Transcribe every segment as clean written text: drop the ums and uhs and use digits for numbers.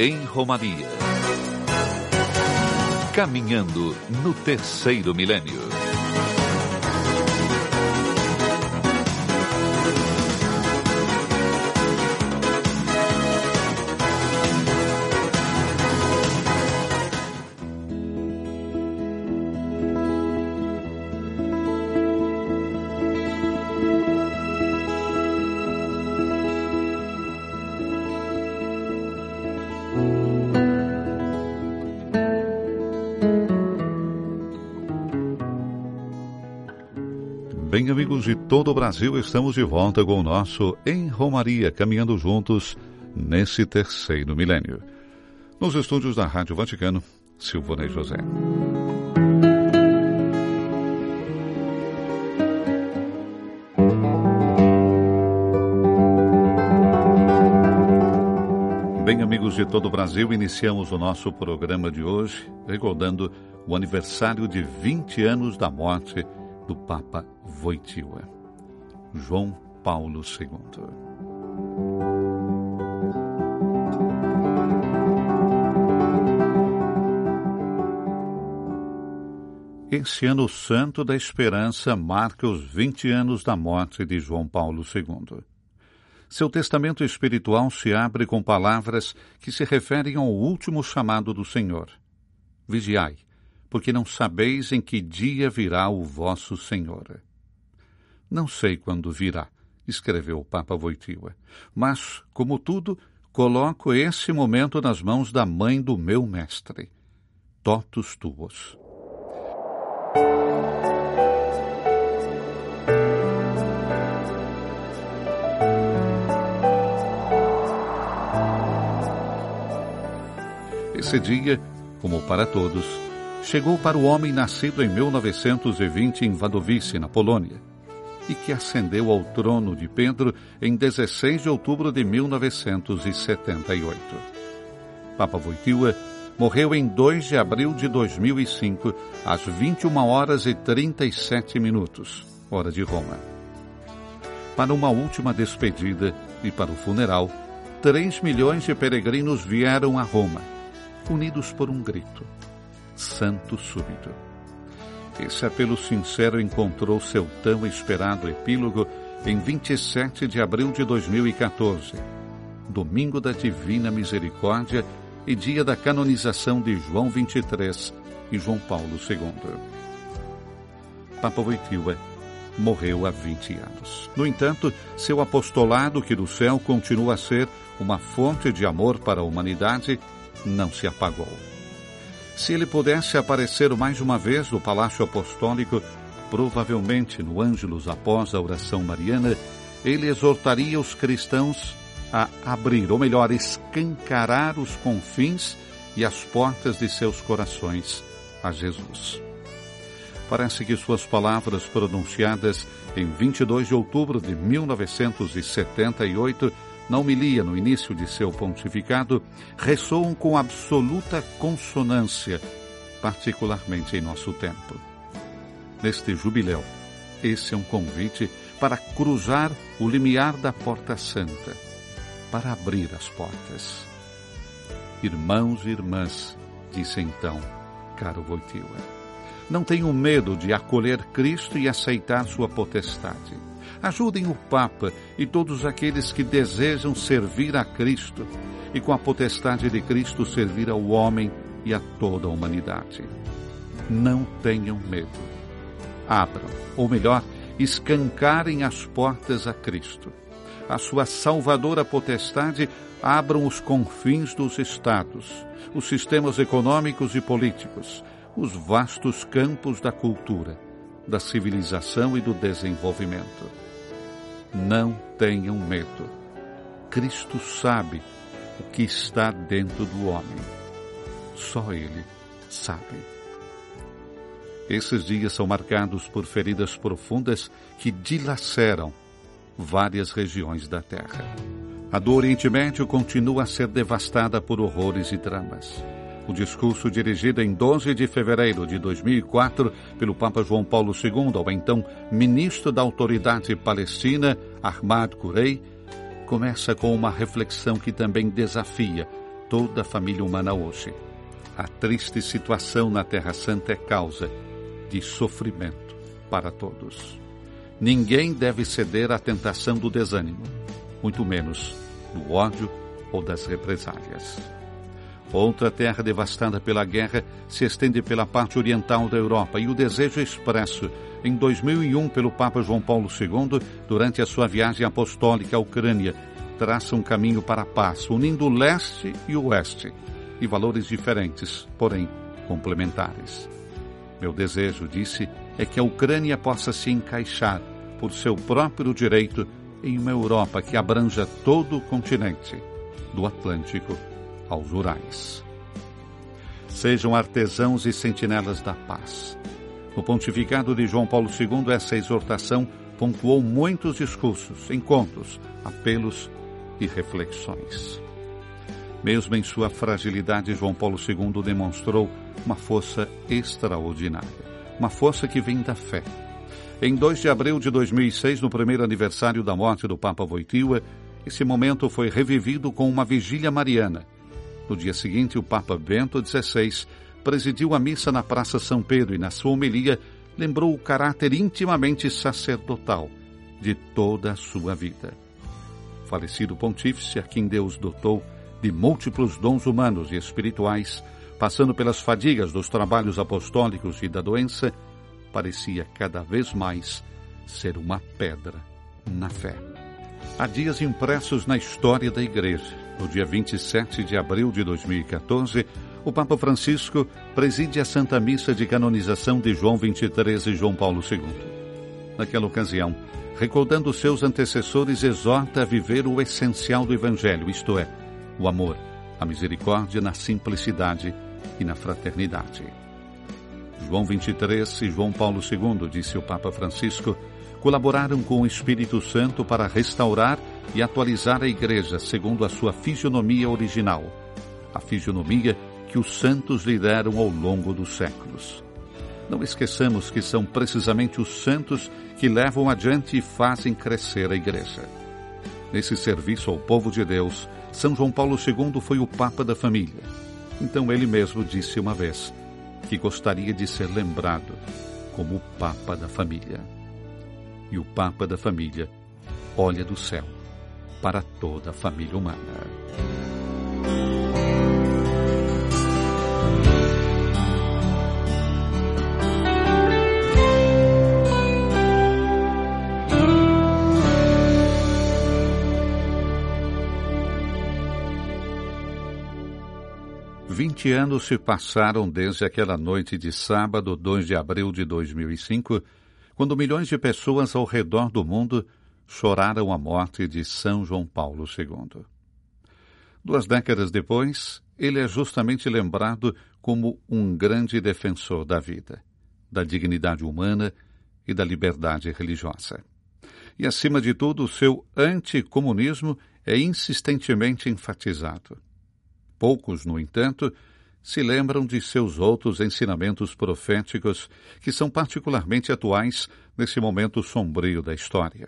em Romaria. Caminhando no terceiro milênio. Bem, amigos de todo o Brasil, estamos de volta com o nosso Em Romaria, caminhando juntos nesse terceiro milênio. Nos estúdios da Rádio Vaticano, Silvonei José. Bem, amigos de todo o Brasil, iniciamos o nosso programa de hoje recordando o aniversário de 20 anos da morte do Papa Wojtyła, João Paulo II. Esse ano santo da esperança marca os 20 anos da morte de João Paulo II. Seu testamento espiritual se abre com palavras que se referem ao último chamado do Senhor. Vigiai, porque não sabeis em que dia virá o vosso Senhor. Não sei quando virá, escreveu o Papa Wojtyła, mas, como tudo, coloco esse momento nas mãos da mãe do meu mestre, totus tuos. Esse dia, como para todos, chegou para o homem nascido em 1920 em Wadowice, na Polônia, e que ascendeu ao trono de Pedro em 16 de outubro de 1978. Papa Wojtyła morreu em 2 de abril de 2005, às 21h37, hora de Roma. Para uma última despedida e para o funeral, 3 milhões de peregrinos vieram a Roma, unidos por um grito: Santo súbito. Esse apelo sincero encontrou seu tão esperado epílogo em 27 de abril de 2014, domingo da Divina Misericórdia e dia da canonização de João XXIII e João Paulo II. Papa Wojtyła morreu há 20 anos. No entanto, seu apostolado, que do céu continua a ser uma fonte de amor para a humanidade, não se apagou. Se ele pudesse aparecer mais uma vez no Palácio Apostólico, provavelmente no Ângelus após a oração mariana, ele exortaria os cristãos a abrir, ou melhor, escancarar os confins e as portas de seus corações a Jesus. Parece que suas palavras pronunciadas em 22 de outubro de 1978, na homilia no início de seu pontificado, ressoam com absoluta consonância, particularmente em nosso tempo. Neste jubileu, esse é um convite para cruzar o limiar da Porta Santa, para abrir as portas. Irmãos e irmãs, disse então caro Wojtyła, não tenham medo de acolher Cristo e aceitar sua potestade. Ajudem o Papa e todos aqueles que desejam servir a Cristo e com a potestade de Cristo servir ao homem e a toda a humanidade. Não tenham medo. Abram, ou melhor, escancarem as portas a Cristo. A sua salvadora potestade abram os confins dos estados, os sistemas econômicos e políticos, os vastos campos da cultura, da civilização e do desenvolvimento. Não tenham medo. Cristo sabe o que está dentro do homem. Só Ele sabe. Esses dias são marcados por feridas profundas que dilaceram várias regiões da Terra. A do Oriente Médio continua a ser devastada por horrores e dramas. O discurso dirigido em 12 de fevereiro de 2004 pelo Papa João Paulo II ao então ministro da Autoridade Palestina, Ahmad Kurei, começa com uma reflexão que também desafia toda a família humana hoje. A triste situação na Terra Santa é causa de sofrimento para todos. Ninguém deve ceder à tentação do desânimo, muito menos do ódio ou das represálias. Outra terra devastada pela guerra se estende pela parte oriental da Europa e o desejo expresso em 2001 pelo Papa João Paulo II durante a sua viagem apostólica à Ucrânia traça um caminho para a paz, unindo o leste e o oeste, e valores diferentes, porém complementares. Meu desejo, disse, é que a Ucrânia possa se encaixar, por seu próprio direito, em uma Europa que abranja todo o continente, do Atlântico aos Urais. Sejam artesãos e sentinelas da paz. No pontificado de João Paulo II, essa exortação pontuou muitos discursos, encontros, apelos e reflexões. Mesmo em sua fragilidade, João Paulo II demonstrou uma força extraordinária, uma força que vem da fé. Em 2 de abril de 2006, no primeiro aniversário da morte do Papa Wojtyła, esse momento foi revivido com uma vigília mariana. No dia seguinte, o Papa Bento XVI presidiu a missa na Praça São Pedro e, na sua homilia, lembrou o caráter intimamente sacerdotal de toda a sua vida. Falecido pontífice, a quem Deus dotou de múltiplos dons humanos e espirituais, passando pelas fadigas dos trabalhos apostólicos e da doença, parecia cada vez mais ser uma pedra na fé. Há dias impressos na história da Igreja. No dia 27 de abril de 2014, o Papa Francisco preside a Santa Missa de Canonização de João XXIII e João Paulo II. Naquela ocasião, recordando seus antecessores, exorta a viver o essencial do Evangelho, isto é, o amor, a misericórdia na simplicidade e na fraternidade. João XXIII e João Paulo II, disse o Papa Francisco, colaboraram com o Espírito Santo para restaurar e atualizar a Igreja segundo a sua fisionomia original, a fisionomia que os santos lhe deram ao longo dos séculos. Não esqueçamos que são precisamente os santos que levam adiante e fazem crescer a Igreja. Nesse serviço ao povo de Deus, São João Paulo II foi o Papa da família. Então ele mesmo disse uma vez que gostaria de ser lembrado como o Papa da família. E o Papa da família olha do céu para toda a família humana. Vinte anos se passaram desde aquela noite de sábado, 2 de abril de 2005, quando milhões de pessoas ao redor do mundo choraram a morte de São João Paulo II. 2 décadas depois, ele é justamente lembrado como um grande defensor da vida, da dignidade humana e da liberdade religiosa. E, acima de tudo, o seu anticomunismo é insistentemente enfatizado. Poucos, no entanto, se lembram de seus outros ensinamentos proféticos, que são particularmente atuais nesse momento sombrio da história.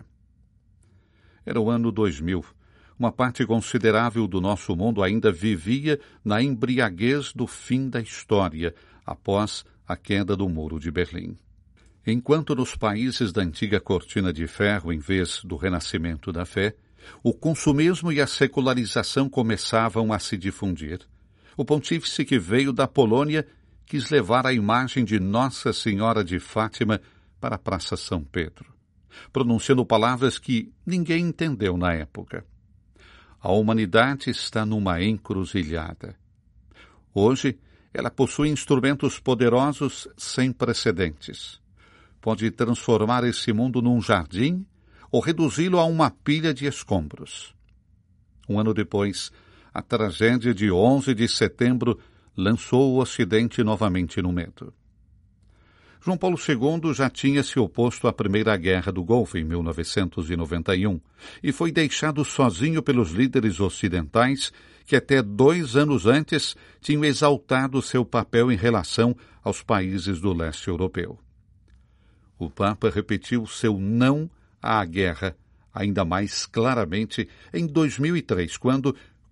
Era o ano 2000. Uma parte considerável do nosso mundo ainda vivia na embriaguez do fim da história, após a queda do Muro de Berlim. Enquanto nos países da antiga cortina de ferro, em vez do renascimento da fé, o consumismo e a secularização começavam a se difundir. O pontífice que veio da Polônia quis levar a imagem de Nossa Senhora de Fátima para a Praça São Pedro, pronunciando palavras que ninguém entendeu na época. A humanidade está numa encruzilhada. Hoje, ela possui instrumentos poderosos sem precedentes. Pode transformar esse mundo num jardim ou reduzi-lo a uma pilha de escombros. Um ano depois, a tragédia de 11 de setembro lançou o Ocidente novamente no medo. João Paulo II já tinha se oposto à Primeira Guerra do Golfo em 1991 e foi deixado sozinho pelos líderes ocidentais que até 2 anos antes tinham exaltado seu papel em relação aos países do leste europeu. O Papa repetiu seu não à guerra ainda mais claramente em 2003, quando,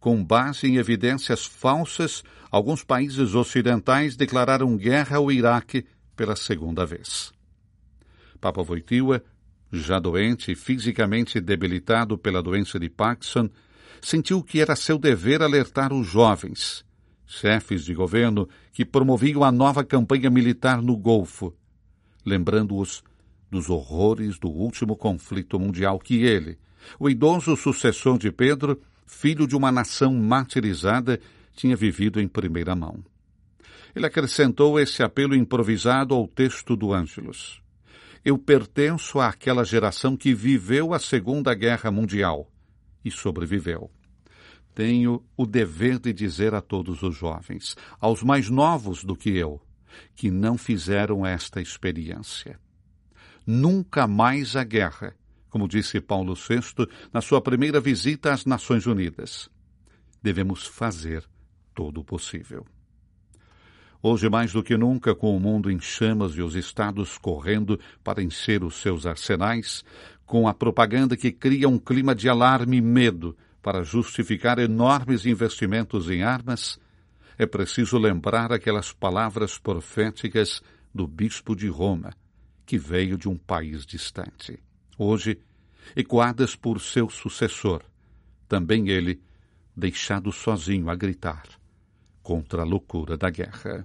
Com base em evidências falsas, alguns países ocidentais declararam guerra ao Iraque pela segunda vez. Papa Wojtyła, já doente e fisicamente debilitado pela doença de Parkinson, sentiu que era seu dever alertar os jovens, chefes de governo que promoviam a nova campanha militar no Golfo, lembrando-os dos horrores do último conflito mundial que ele, o idoso sucessor de Pedro, filho de uma nação martirizada, tinha vivido em primeira mão. Ele acrescentou esse apelo improvisado ao texto do Ângelus. Eu pertenço àquela geração que viveu a Segunda Guerra Mundial e sobreviveu. Tenho o dever de dizer a todos os jovens, aos mais novos do que eu, que não fizeram esta experiência. Nunca mais a guerra, como disse Paulo VI na sua primeira visita às Nações Unidas. Devemos fazer todo o possível. Hoje, mais do que nunca, com o mundo em chamas e os estados correndo para encher os seus arsenais, com a propaganda que cria um clima de alarme e medo para justificar enormes investimentos em armas, é preciso lembrar aquelas palavras proféticas do bispo de Roma, que veio de um país distante. Hoje, ecoadas por seu sucessor, também ele, deixado sozinho a gritar contra a loucura da guerra.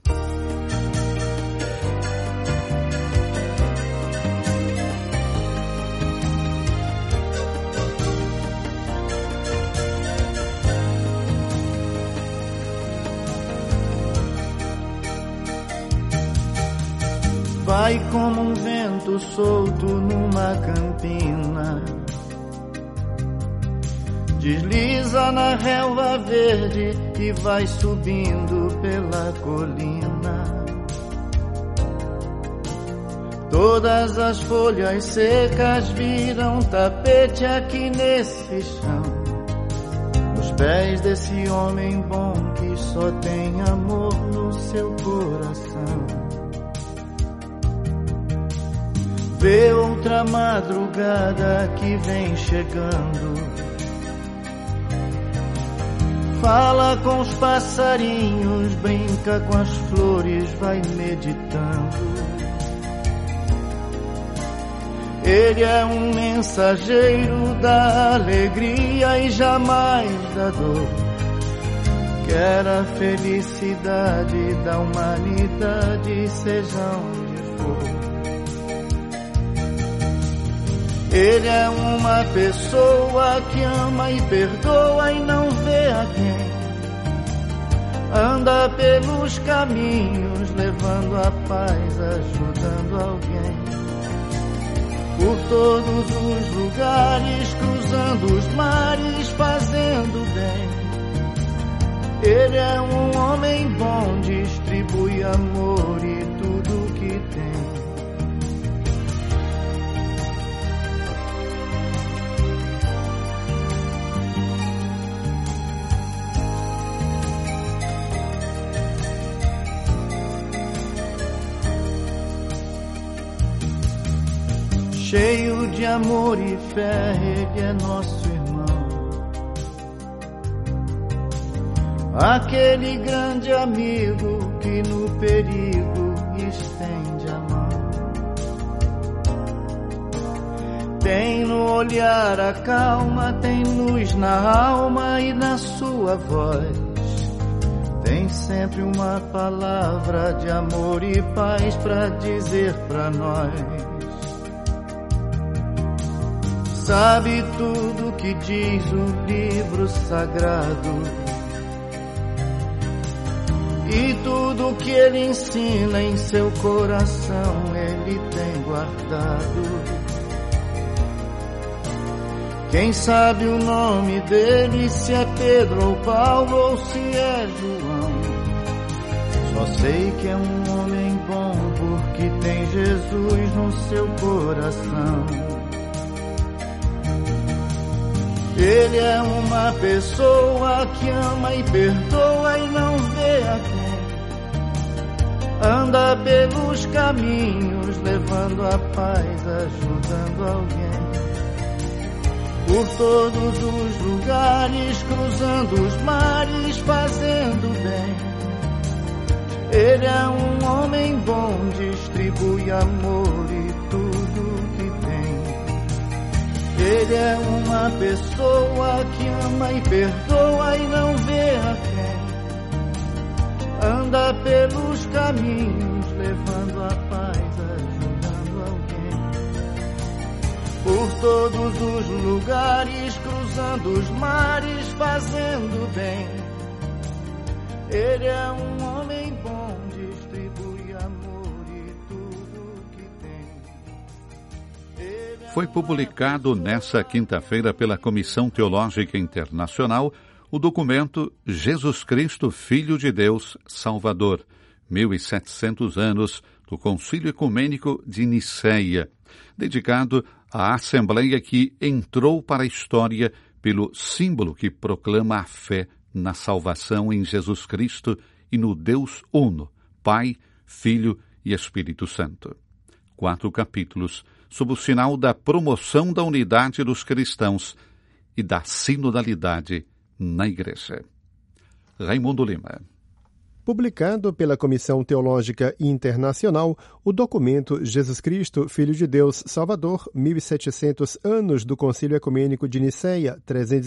Vai como um vento solto numa campina, desliza na relva verde e vai subindo pela colina. Todas as folhas secas viram tapete aqui nesse chão, nos pés desse homem bom que só tem amor no seu coração. Vê outra madrugada que vem chegando, fala com os passarinhos, brinca com as flores, vai meditando. Ele é um mensageiro da alegria e jamais da dor. Quer a felicidade da humanidade, seja onde for. Ele é uma pessoa que ama e perdoa e não vê a quem. Anda pelos caminhos, levando a paz, ajudando alguém. Por todos os lugares, cruzando os mares, fazendo bem. Ele é um homem bom, distribui amor e tudo que tem. Cheio de amor e fé, ele é nosso irmão. Aquele grande amigo que no perigo estende a mão. Tem no olhar a calma, tem luz na alma e na sua voz. Tem sempre uma palavra de amor e paz pra dizer pra nós. Sabe tudo que diz o livro sagrado e tudo que ele ensina em seu coração ele tem guardado. Quem sabe o nome dele, se é Pedro ou Paulo ou se é João. Só sei que é um homem bom porque tem Jesus no seu coração. Ele é uma pessoa que ama e perdoa e não vê a quem. Anda pelos caminhos, levando a paz, ajudando alguém. Por todos os lugares, lugares, cruzando os mares, fazendo bem. Ele é um homem bom, distribui amor e tudo que tem. Ele é uma pessoa que ama e perdoa e não vê a quem. Anda pelos caminhos, levando a paz, ajudando alguém. Por todos os lugares, cruzando os mares, fazendo bem. Ele é um homem bom, distribui amor e tudo que tem. Foi publicado nesta quinta-feira pela Comissão Teológica Internacional o documento Jesus Cristo, Filho de Deus, Salvador, 1700 anos do Concílio Ecumênico de Nicéia, dedicado à Assembleia que entrou para a história pelo símbolo que proclama a fé na salvação em Jesus Cristo e no Deus Uno, Pai, Filho e Espírito Santo. 4 capítulos sob o sinal da promoção da unidade dos cristãos e da sinodalidade na Igreja. Raimundo Lima. Publicado pela Comissão Teológica Internacional, o documento Jesus Cristo, Filho de Deus, Salvador, 1700 anos do Concílio Ecumênico de Nicéia,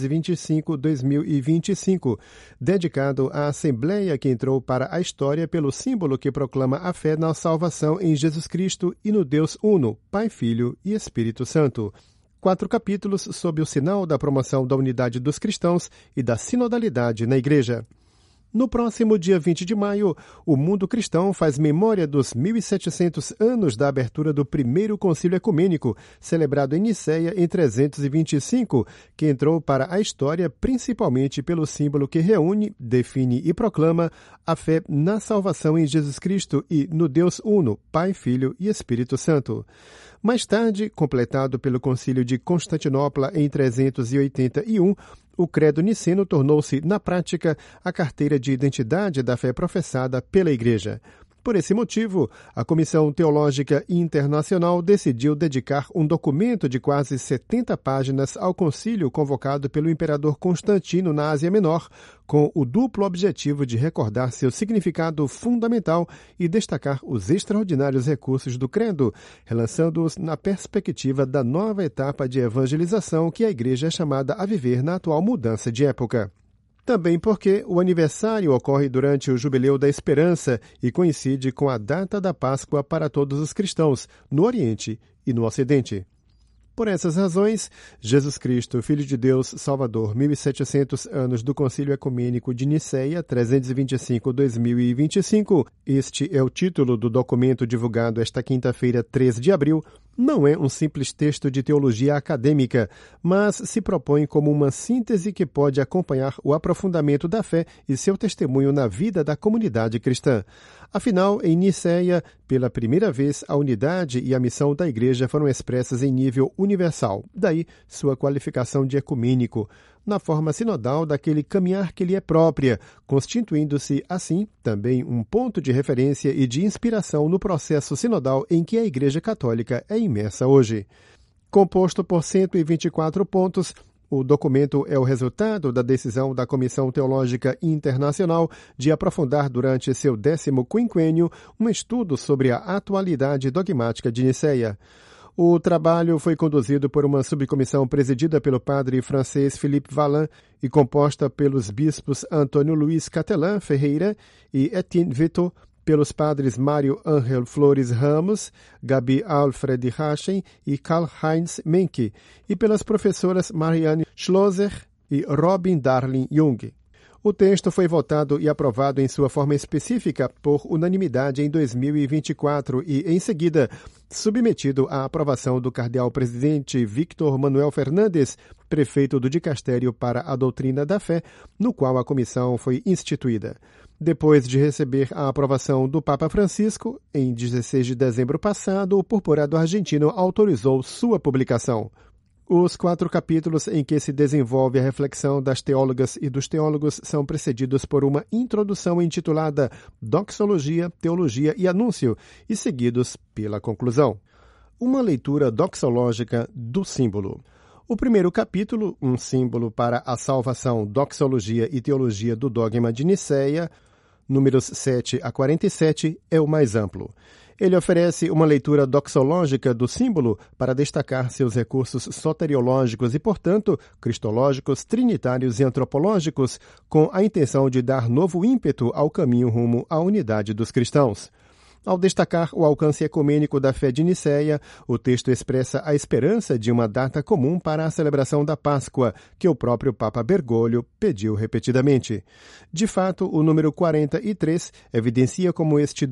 325-2025, dedicado à Assembleia que entrou para a história pelo símbolo que proclama a fé na salvação em Jesus Cristo e no Deus Uno, Pai, Filho e Espírito Santo. 4 capítulos sob o sinal da promoção da unidade dos cristãos e da sinodalidade na Igreja. No próximo dia 20 de maio, o mundo cristão faz memória dos 1700 anos da abertura do primeiro concílio ecumênico, celebrado em Nicéia em 325, que entrou para a história principalmente pelo símbolo que reúne, define e proclama a fé na salvação em Jesus Cristo e no Deus Uno, Pai, Filho e Espírito Santo. Mais tarde, completado pelo Concílio de Constantinopla em 381, o credo niceno tornou-se, na prática, a carteira de identidade da fé professada pela Igreja. Por esse motivo, a Comissão Teológica Internacional decidiu dedicar um documento de quase 70 páginas ao concílio convocado pelo imperador Constantino na Ásia Menor, com o duplo objetivo de recordar seu significado fundamental e destacar os extraordinários recursos do credo, relançando-os na perspectiva da nova etapa de evangelização que a Igreja é chamada a viver na atual mudança de época. Também porque o aniversário ocorre durante o Jubileu da Esperança e coincide com a data da Páscoa para todos os cristãos, no Oriente e no Ocidente. Por essas razões, Jesus Cristo, Filho de Deus, Salvador, 1700 anos do Concílio Ecumênico de Nicéia, 325-2025, este é o título do documento divulgado esta quinta-feira, 3 de abril, não é um simples texto de teologia acadêmica, mas se propõe como uma síntese que pode acompanhar o aprofundamento da fé e seu testemunho na vida da comunidade cristã. Afinal, em Nicéia, pela primeira vez, a unidade e a missão da Igreja foram expressas em nível universal, daí sua qualificação de ecumênico, na forma sinodal daquele caminhar que lhe é própria, constituindo-se, assim, também um ponto de referência e de inspiração no processo sinodal em que a Igreja Católica é imersa hoje. Composto por 124 pontos, o documento é o resultado da decisão da Comissão Teológica Internacional de aprofundar durante seu 10º quinquênio um estudo sobre a atualidade dogmática de Nicéia. O trabalho foi conduzido por uma subcomissão presidida pelo padre francês Philippe Vallin e composta pelos bispos Antônio Luiz Catelan Ferreira e Etienne Veto, pelos padres Mário Ángel Flores Ramos, Gabi Alfred Rachen e Karl-Heinz Menke, e pelas professoras Marianne Schlosser e Robin Darling Jung. O texto foi votado e aprovado em sua forma específica por unanimidade em 2024 e, em seguida, submetido à aprovação do cardeal-presidente Victor Manuel Fernandes, prefeito do Dicastério para a Doutrina da Fé, no qual a comissão foi instituída. Depois de receber a aprovação do Papa Francisco, em 16 de dezembro passado, o purpurado argentino autorizou sua publicação. Os 4 capítulos em que se desenvolve a reflexão das teólogas e dos teólogos são precedidos por uma introdução intitulada Doxologia, Teologia e Anúncio e seguidos pela conclusão. Uma leitura doxológica do símbolo. O primeiro capítulo, um símbolo para a salvação, doxologia e teologia do dogma de Nicéia, números 7 a 47, é o mais amplo. Ele oferece uma leitura doxológica do símbolo para destacar seus recursos soteriológicos e, portanto, cristológicos, trinitários e antropológicos, com a intenção de dar novo ímpeto ao caminho rumo à unidade dos cristãos. Ao destacar o alcance ecumênico da fé de Nicéia, o texto expressa a esperança de uma data comum para a celebração da Páscoa, que o próprio Papa Bergoglio pediu repetidamente. De fato, o número 43 evidencia como este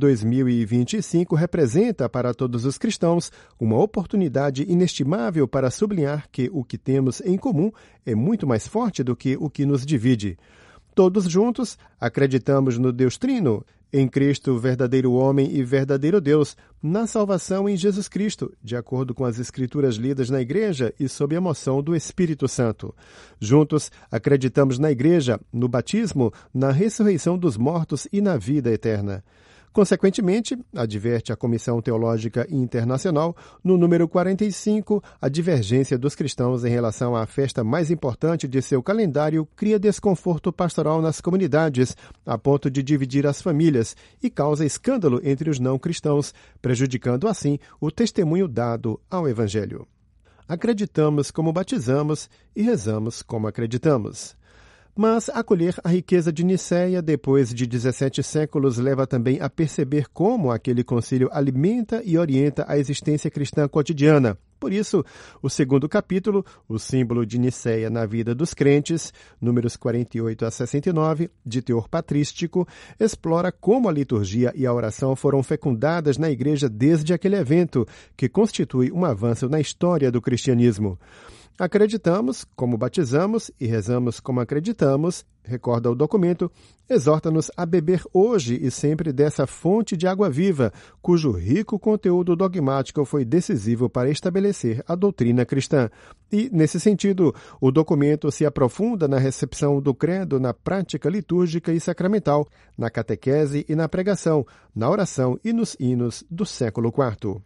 2025 representa para todos os cristãos uma oportunidade inestimável para sublinhar que o que temos em comum é muito mais forte do que o que nos divide. Todos juntos acreditamos no Deus Trino, em Cristo, verdadeiro homem e verdadeiro Deus, na salvação em Jesus Cristo, de acordo com as Escrituras lidas na Igreja e sob a moção do Espírito Santo. Juntos, acreditamos na Igreja, no batismo, na ressurreição dos mortos e na vida eterna. Consequentemente, adverte a Comissão Teológica Internacional, no número 45, a divergência dos cristãos em relação à festa mais importante de seu calendário cria desconforto pastoral nas comunidades, a ponto de dividir as famílias, e causa escândalo entre os não cristãos, prejudicando assim o testemunho dado ao Evangelho. Acreditamos como batizamos e rezamos como acreditamos. Mas acolher a riqueza de Nicéia depois de 17 séculos leva também a perceber como aquele concílio alimenta e orienta a existência cristã cotidiana. Por isso, o segundo capítulo, o símbolo de Nicéia na vida dos crentes, números 48 a 69, de teor patrístico, explora como a liturgia e a oração foram fecundadas na Igreja desde aquele evento, que constitui um avanço na história do cristianismo. Acreditamos como batizamos e rezamos como acreditamos, recorda o documento, exorta-nos a beber hoje e sempre dessa fonte de água viva, cujo rico conteúdo dogmático foi decisivo para estabelecer a doutrina cristã. E, nesse sentido, o documento se aprofunda na recepção do credo na prática litúrgica e sacramental, na catequese e na pregação, na oração e nos hinos do século IV.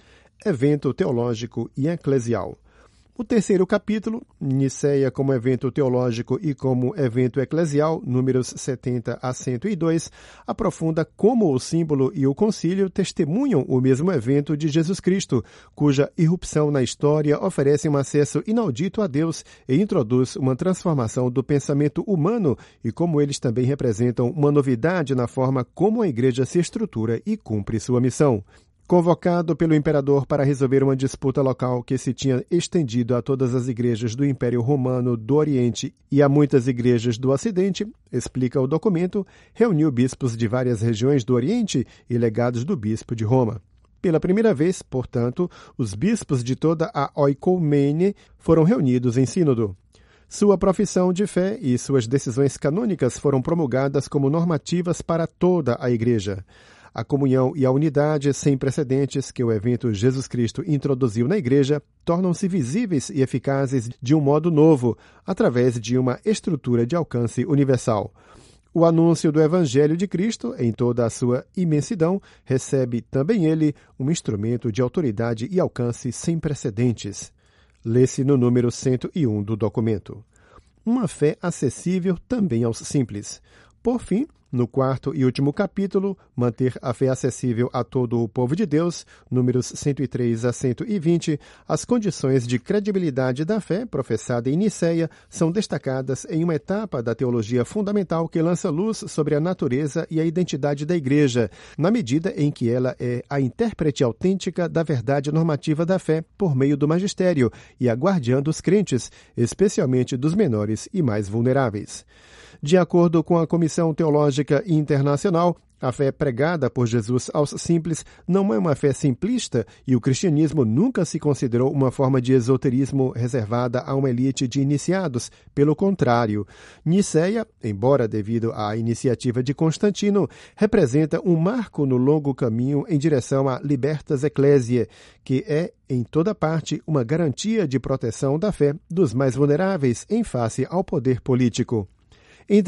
Evento teológico e eclesial. O terceiro capítulo, Nicéia como evento teológico e como evento eclesial, números 70 a 102, aprofunda como o símbolo e o concílio testemunham o mesmo evento de Jesus Cristo, cuja irrupção na história oferece um acesso inaudito a Deus e introduz uma transformação do pensamento humano e como eles também representam uma novidade na forma como a Igreja se estrutura e cumpre sua missão. Convocado pelo imperador para resolver uma disputa local que se tinha estendido a todas as igrejas do Império Romano do Oriente e a muitas igrejas do Ocidente, explica o documento, reuniu bispos de várias regiões do Oriente e legados do bispo de Roma. Pela primeira vez, portanto, os bispos de toda a oikomene foram reunidos em sínodo. Sua profissão de fé e suas decisões canônicas foram promulgadas como normativas para toda a Igreja. A comunhão e a unidade sem precedentes que o evento Jesus Cristo introduziu na Igreja tornam-se visíveis e eficazes de um modo novo, através de uma estrutura de alcance universal. O anúncio do Evangelho de Cristo, em toda a sua imensidão, recebe também ele um instrumento de autoridade e alcance sem precedentes. Lê-se no número 101 do documento. Uma fé acessível também aos simples. Por fim, no quarto e último capítulo, manter a fé acessível a todo o povo de Deus, números 103 a 120, as condições de credibilidade da fé professada em Nicéia são destacadas em uma etapa da teologia fundamental que lança luz sobre a natureza e a identidade da Igreja, na medida em que ela é a intérprete autêntica da verdade normativa da fé por meio do magistério e a guardiã dos crentes, especialmente dos menores e mais vulneráveis. De acordo com a Comissão Teológica Internacional, a fé pregada por Jesus aos simples não é uma fé simplista e o cristianismo nunca se considerou uma forma de esoterismo reservada a uma elite de iniciados. Pelo contrário, Nicéia, embora devido à iniciativa de Constantino, representa um marco no longo caminho em direção à Libertas Ecclesiae, que é, em toda parte, uma garantia de proteção da fé dos mais vulneráveis em face ao poder político. Em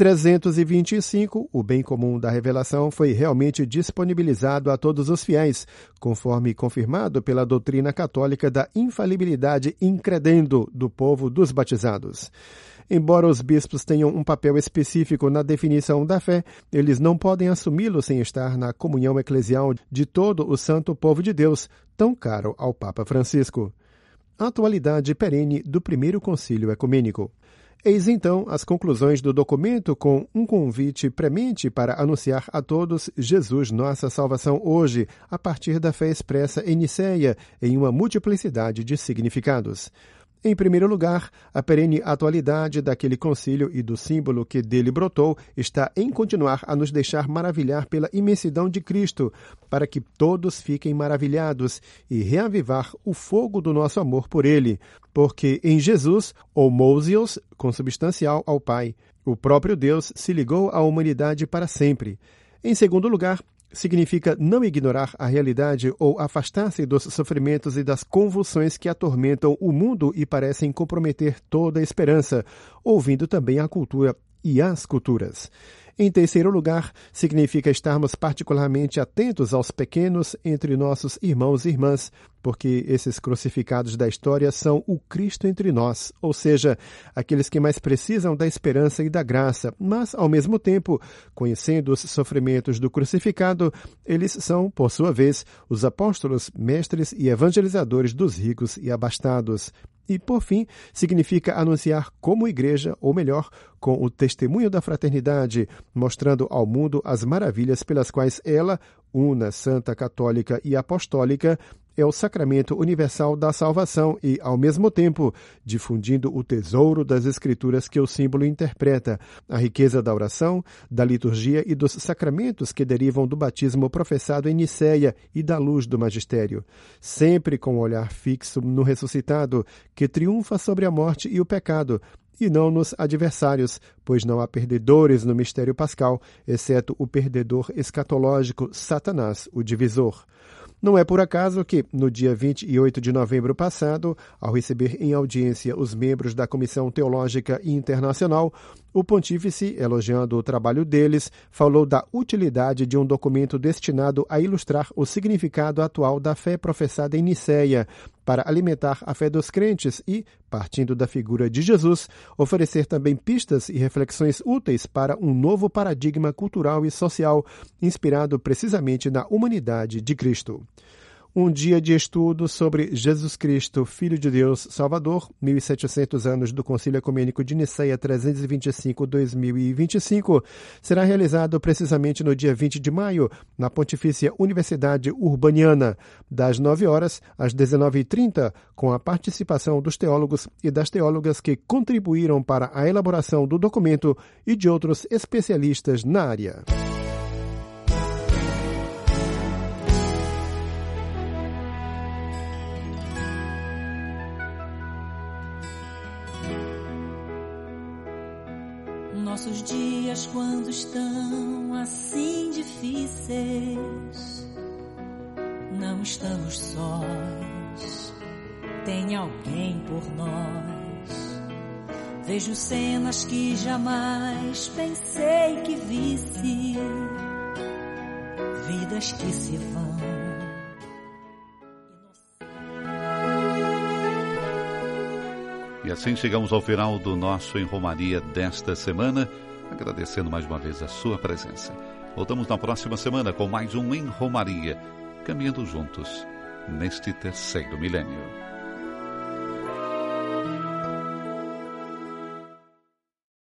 325, o bem comum da revelação foi realmente disponibilizado a todos os fiéis, conforme confirmado pela doutrina católica da infalibilidade incredendo do povo dos batizados. Embora os bispos tenham um papel específico na definição da fé, eles não podem assumi-lo sem estar na comunhão eclesial de todo o santo povo de Deus, tão caro ao Papa Francisco. Atualidade perene do Primeiro Concílio Ecumênico. Eis então as conclusões do documento com um convite premente para anunciar a todos Jesus nossa salvação hoje, a partir da fé expressa em Nicéia, em uma multiplicidade de significados. Em primeiro lugar, a perene atualidade daquele concílio e do símbolo que dele brotou está em continuar a nos deixar maravilhar pela imensidão de Cristo, para que todos fiquem maravilhados e reavivar o fogo do nosso amor por ele, porque em Jesus, homousios, consubstancial ao Pai, o próprio Deus se ligou à humanidade para sempre. Em segundo lugar, significa não ignorar a realidade ou afastar-se dos sofrimentos e das convulsões que atormentam o mundo e parecem comprometer toda a esperança, ouvindo também a cultura e as culturas. Em terceiro lugar, significa estarmos particularmente atentos aos pequenos entre nossos irmãos e irmãs, porque esses crucificados da história são o Cristo entre nós, ou seja, aqueles que mais precisam da esperança e da graça, mas, ao mesmo tempo, conhecendo os sofrimentos do crucificado, eles são, por sua vez, os apóstolos, mestres e evangelizadores dos ricos e abastados. E, por fim, significa anunciar como igreja, ou melhor, com o testemunho da fraternidade, mostrando ao mundo as maravilhas pelas quais ela, una, santa, católica e apostólica, é o sacramento universal da salvação e, ao mesmo tempo, difundindo o tesouro das Escrituras que o símbolo interpreta, a riqueza da oração, da liturgia e dos sacramentos que derivam do batismo professado em Nicéia e da luz do magistério, sempre com o olhar fixo no ressuscitado, que triunfa sobre a morte e o pecado, e não nos adversários, pois não há perdedores no mistério pascal, exceto o perdedor escatológico, Satanás, o divisor. Não é por acaso que, no dia 28 de novembro passado, ao receber em audiência os membros da Comissão Teológica Internacional, o pontífice, elogiando o trabalho deles, falou da utilidade de um documento destinado a ilustrar o significado atual da fé professada em Nicéia, para alimentar a fé dos crentes e, partindo da figura de Jesus, oferecer também pistas e reflexões úteis para um novo paradigma cultural e social, inspirado precisamente na humanidade de Cristo. Um dia de estudo sobre Jesus Cristo, Filho de Deus, Salvador, 1700 anos do Concílio Ecumênico de Nicéia 325-2025, será realizado precisamente no dia 20 de maio, na Pontifícia Universidade Urbaniana, das 9 horas às 19h30, com a participação dos teólogos e das teólogas que contribuíram para a elaboração do documento e de outros especialistas na área. Nossos dias, quando estão assim difíceis, não estamos sós, tem alguém por nós. Vejo cenas que jamais pensei que visse, vidas que se vão. E assim chegamos ao final do nosso Em Romaria desta semana, agradecendo mais uma vez a sua presença. Voltamos na próxima semana com mais um Em Romaria, caminhando juntos neste terceiro milênio.